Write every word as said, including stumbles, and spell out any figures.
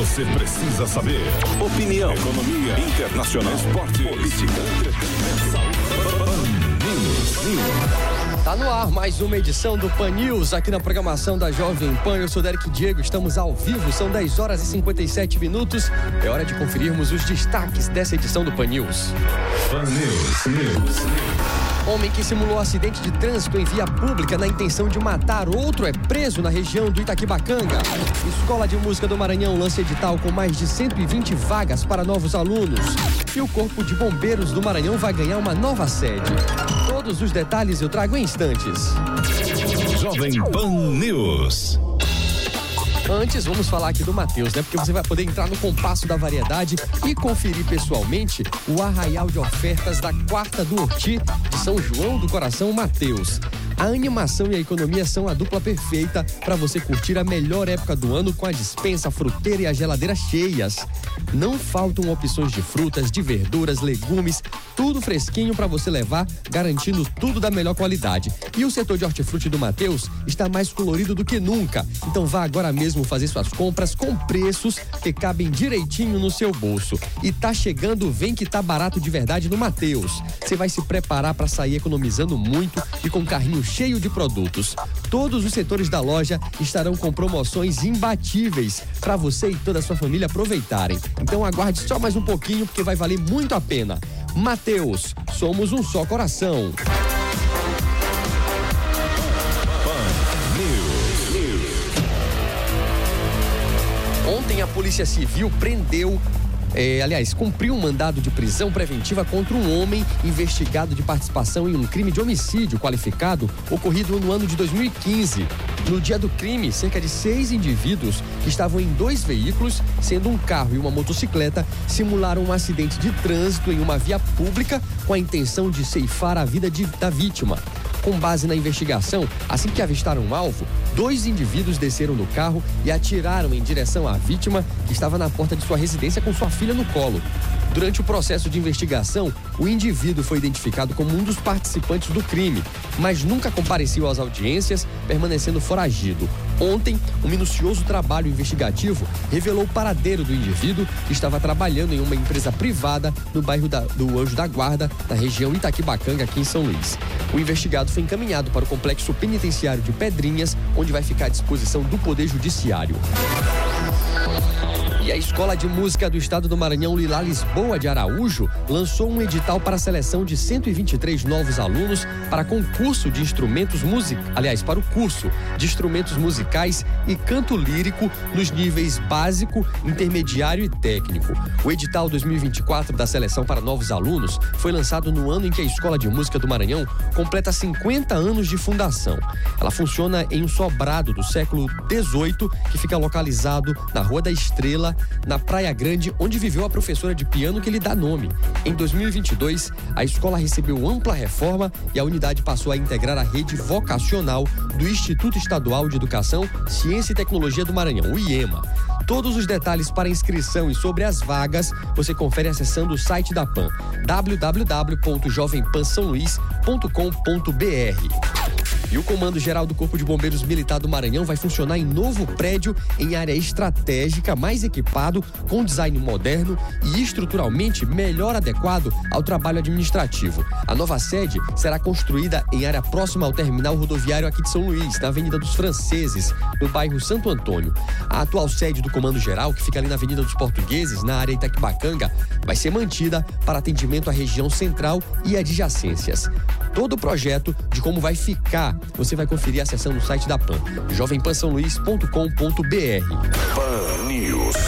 você precisa saber. Opinião, economia, internacional, esporte, política, entretenimento, saúde. Tá no ar mais uma edição do Pan News aqui na programação da Jovem Pan. Eu sou Derek Diego, estamos ao vivo, são dez horas e cinquenta e sete minutos. É hora de conferirmos os destaques dessa edição do Pan News. Pan News, News. Homem que simulou acidente de trânsito em via pública na intenção de matar outro é preso na região do Itaquibacanga. Escola de Música do Maranhão lança edital com mais de cento e vinte vagas para novos alunos. E o Corpo de Bombeiros do Maranhão vai ganhar uma nova sede. Todos os detalhes eu trago em instantes. Jovem Pan News. Antes, vamos falar aqui do Mateus, né? Porque você vai poder entrar no compasso da variedade e conferir pessoalmente o arraial de ofertas da Quarta do Horti de São João do Coração Mateus. A animação e a economia são a dupla perfeita para você curtir a melhor época do ano com a despensa, a fruteira e a geladeira cheias. Não faltam opções de frutas, de verduras, legumes, tudo fresquinho para você levar, garantindo tudo da melhor qualidade. E o setor de hortifruti do Mateus está mais colorido do que nunca. Então vá agora mesmo fazer suas compras com preços que cabem direitinho no seu bolso. E tá chegando, vem que tá barato de verdade no Mateus. Você vai se preparar para sair economizando muito e com carrinho cheio de produtos. Todos os setores da loja estarão com promoções imbatíveis para você e toda a sua família aproveitarem. Então aguarde só mais um pouquinho porque vai valer muito a pena. Mateus, somos um só coração. Ontem a Polícia Civil prendeu É, aliás, cumpriu um mandado de prisão preventiva contra um homem investigado de participação em um crime de homicídio qualificado ocorrido no ano de dois mil e quinze. No dia do crime, cerca de seis indivíduos que estavam em dois veículos, sendo um carro e uma motocicleta, simularam um acidente de trânsito em uma via pública com a intenção de ceifar a vida de, da vítima. Com base na investigação, assim que avistaram o alvo, dois indivíduos desceram do carro e atiraram em direção à vítima, que estava na porta de sua residência com sua filha no colo. Durante o processo de investigação, o indivíduo foi identificado como um dos participantes do crime, mas nunca compareceu às audiências, permanecendo foragido. Ontem, um minucioso trabalho investigativo revelou o paradeiro do indivíduo que estava trabalhando em uma empresa privada no bairro da, do Anjo da Guarda, na região Itaquibacanga, aqui em São Luís. O investigado foi encaminhado para o complexo penitenciário de Pedrinhas, onde vai ficar à disposição do Poder Judiciário. E a Escola de Música do Estado do Maranhão, Lila Lisboa de Araújo, lançou um edital para a seleção de cento e vinte e três novos alunos para concurso de instrumentos musicais, aliás, para o curso de instrumentos musicais e canto lírico nos níveis básico, intermediário e técnico. O edital dois mil e vinte e quatro da seleção para novos alunos foi lançado no ano em que a Escola de Música do Maranhão completa cinquenta anos de fundação. Ela funciona em um sobrado do século dezoito, que fica localizado na Rua da Estrela, na Praia Grande, onde viveu a professora de piano que lhe dá nome. Em dois mil e vinte e dois, a escola recebeu ampla reforma e a unidade passou a integrar a rede vocacional do Instituto Estadual de Educação, Ciência e Tecnologia do Maranhão, o IEMA. Todos os detalhes para inscrição e sobre as vagas você confere acessando o site da Pan, w w w ponto jovem pan são luís ponto com ponto b r. E o Comando Geral do Corpo de Bombeiros Militar do Maranhão vai funcionar em novo prédio em área estratégica, mais equipado, com design moderno e estruturalmente melhor adequado ao trabalho administrativo. A nova sede será construída em área próxima ao terminal rodoviário aqui de São Luís, na Avenida dos Franceses, no bairro Santo Antônio. A atual sede do Comando Geral, que fica ali na Avenida dos Portugueses, na área Itaquibacanga, vai ser mantida para atendimento à região central e adjacências. Todo o projeto de como vai ficar você vai conferir acessando o site da Pan, jovem pan são luís ponto com ponto b r. Pan News.